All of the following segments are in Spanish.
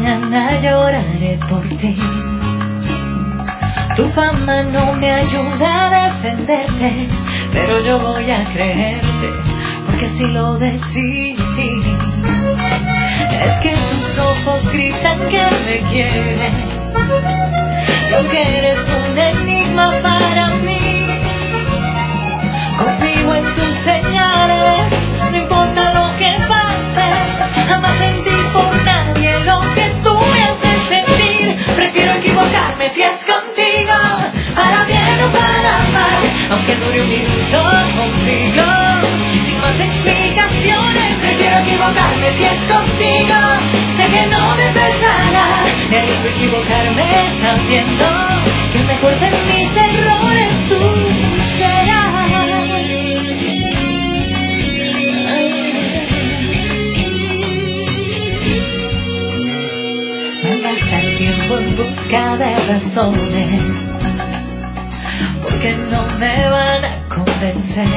mañana lloraré por ti. Tu fama no me ayuda a defenderte, pero yo voy a creerte, porque así lo decidí. Es que tus ojos gritan que me quieres, lo que eres un enigma para mí. Confío en tus señales, no importa lo que pase, jamás sentí por nadie lo que tú me haces sentir. Prefiero equivocarme si es contigo, para bien o para mal, aunque dure un minuto o un siglo, sin más explicaciones. Prefiero equivocarme si es contigo, sé que no me pesará, me arriesgo a equivocarme sabiendo que el mejor de mis errores tú serás. Malgasta el tiempo en busca de razones, porque no me van a convencer.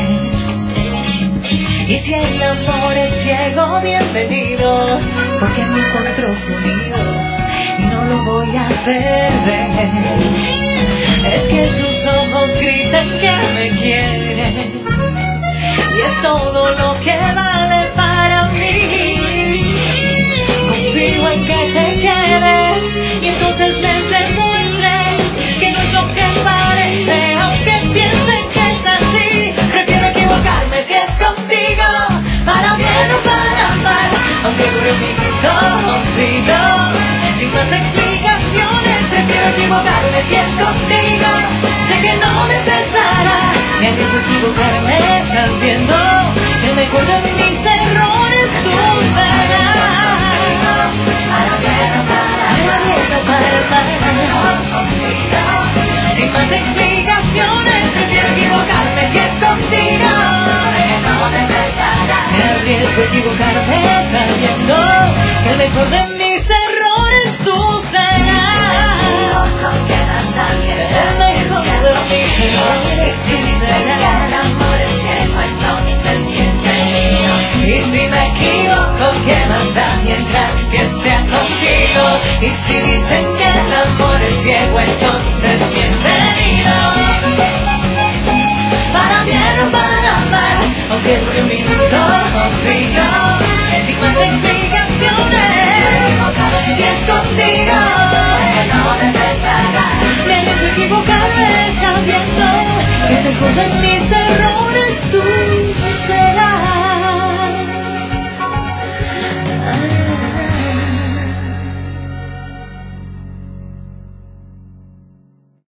Y si el amor es ciego, bienvenido, porque me encuentro sumido y no lo voy a perder. Es que tus ojos gritan que me quieres, y es todo lo que vale para mí. Confío en que te quedes y entonces les demuestres que no es lo que parece, aunque piensen que es así. Prefiero equivocarme si es contigo, para bien o para mal, aunque dure un minuto o un siglo, sin más explicaciones. Prefiero equivocarme si es contigo, sé que no me pesará, me arriesgo a equivocarme sabiendo que el mejor de mis errores tú serás. Para bien o para mal, sin más explicaciones. Prefiero equivocarme si es contigo, que no me pesará, me arriesgo a equivocarme sabiendo que el mejor de mis errores tú serás. El mejor de mis errores tú serás. El amor es ciego, entonces siente mío. Y si me equivoco, ¿qué más da mientras que sea contigo? Y si dicen que el amor es ciego, entonces bienvenido. Para bien o para mal, aunque dure un minuto o un siglo, sin más explicaciones. Si es contigo, que no me pesará, me arriesgo a equivocarme sabiendo que el mejor de mis